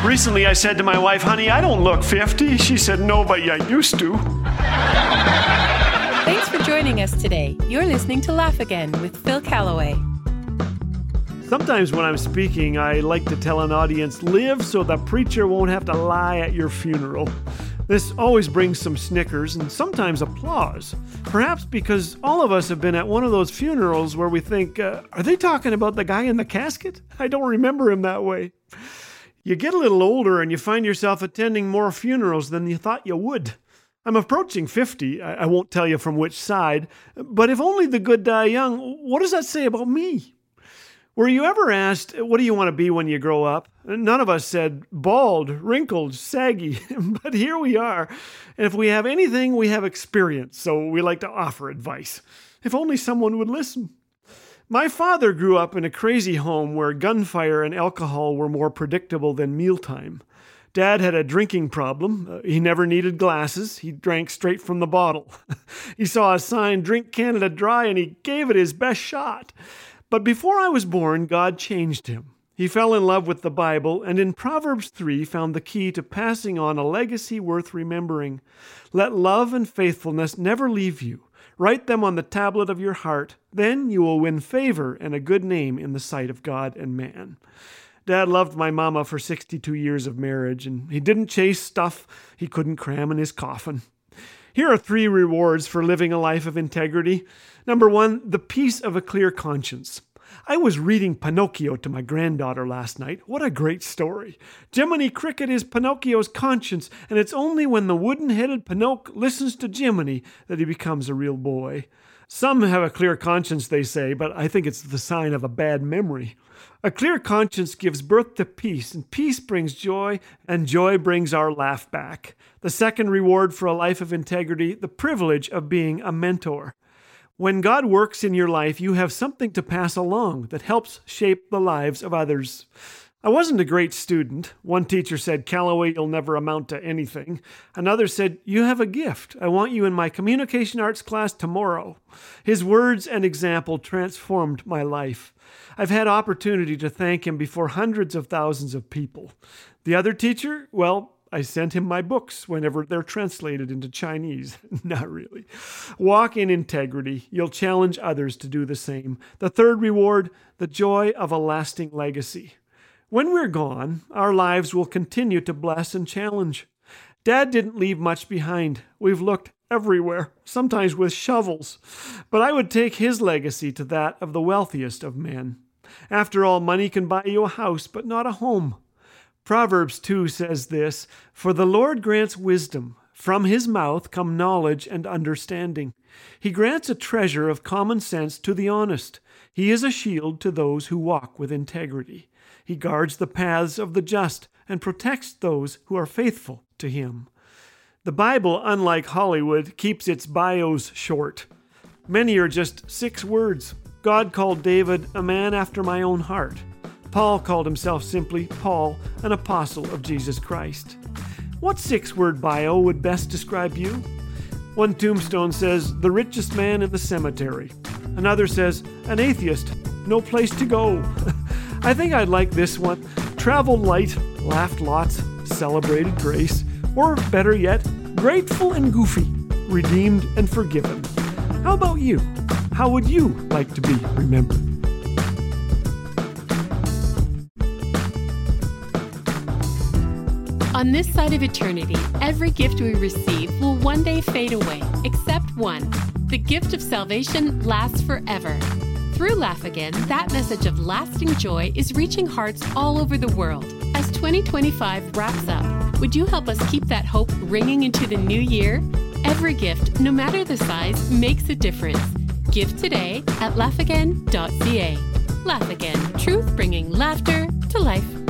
Recently, I said to my wife, honey, I don't look 50. She said, no, but I used to. Thanks for joining us today. You're listening to Laugh Again with Phil Callaway. Sometimes when I'm speaking, I like to tell an audience, live so the preacher won't have to lie at your funeral. This always brings some snickers and sometimes applause. Perhaps because all of us have been at one of those funerals where we think, are they talking about the guy in the casket? I don't remember him that way. You get a little older and you find yourself attending more funerals than you thought you would. I'm approaching 50. I won't tell you from which side. But if only the good die young, what does that say about me? Were you ever asked, what do you want to be when you grow up? None of us said bald, wrinkled, saggy, but here we are. And if we have anything, we have experience, so we like to offer advice. If only someone would listen. My father grew up in a crazy home where gunfire and alcohol were more predictable than mealtime. Dad had a drinking problem. He never needed glasses. He drank straight from the bottle. He saw a sign, Drink Canada Dry, and he gave it his best shot. But before I was born, God changed him. He fell in love with the Bible, and in Proverbs 3 found the key to passing on a legacy worth remembering. Let love and faithfulness never leave you. Write them on the tablet of your heart. Then you will win favor and a good name in the sight of God and man. Dad loved my mama for 62 years of marriage, and he didn't chase stuff he couldn't cram in his coffin. Here are 3 rewards for living a life of integrity. Number 1, the peace of a clear conscience. I was reading Pinocchio to my granddaughter last night. What a great story. Jiminy Cricket is Pinocchio's conscience, and it's only when the wooden-headed Pinocchio listens to Jiminy that he becomes a real boy. Some have a clear conscience, they say, but I think it's the sign of a bad memory. A clear conscience gives birth to peace, and peace brings joy, and joy brings our laugh back. The second reward for a life of integrity, the privilege of being a mentor. When God works in your life, you have something to pass along that helps shape the lives of others. I wasn't a great student. One teacher said, Callaway, you'll never amount to anything. Another said, you have a gift. I want you in my communication arts class tomorrow. His words and example transformed my life. I've had opportunity to thank him before hundreds of thousands of people. The other teacher, well, I sent him my books whenever they're translated into Chinese. Not really. Walk in integrity. You'll challenge others to do the same. The third reward, the joy of a lasting legacy. When we're gone, our lives will continue to bless and challenge. Dad didn't leave much behind. We've looked everywhere, sometimes with shovels. But I would take his legacy to that of the wealthiest of men. After all, money can buy you a house, but not a home. Proverbs 2 says this, For the Lord grants wisdom. From his mouth come knowledge and understanding. He grants a treasure of common sense to the honest. He is a shield to those who walk with integrity. He guards the paths of the just and protects those who are faithful to him. The Bible, unlike Hollywood, keeps its bios short. Many are just 6 words. God called David a man after my own heart. Paul called himself simply Paul, an apostle of Jesus Christ. What 6-word bio would best describe you? One tombstone says, the richest man in the cemetery. Another says, an atheist, no place to go. I think I'd like this one. Traveled light, laughed lots, celebrated grace, or better yet, grateful and goofy, redeemed and forgiven. How about you? How would you like to be remembered? On this side of eternity, every gift we receive will one day fade away, except one. The gift of salvation lasts forever. Through Laugh Again, that message of lasting joy is reaching hearts all over the world. As 2025 wraps up, would you help us keep that hope ringing into the new year? Every gift, no matter the size, makes a difference. Give today at laughagain.ca. Laugh Again, truth bringing laughter to life.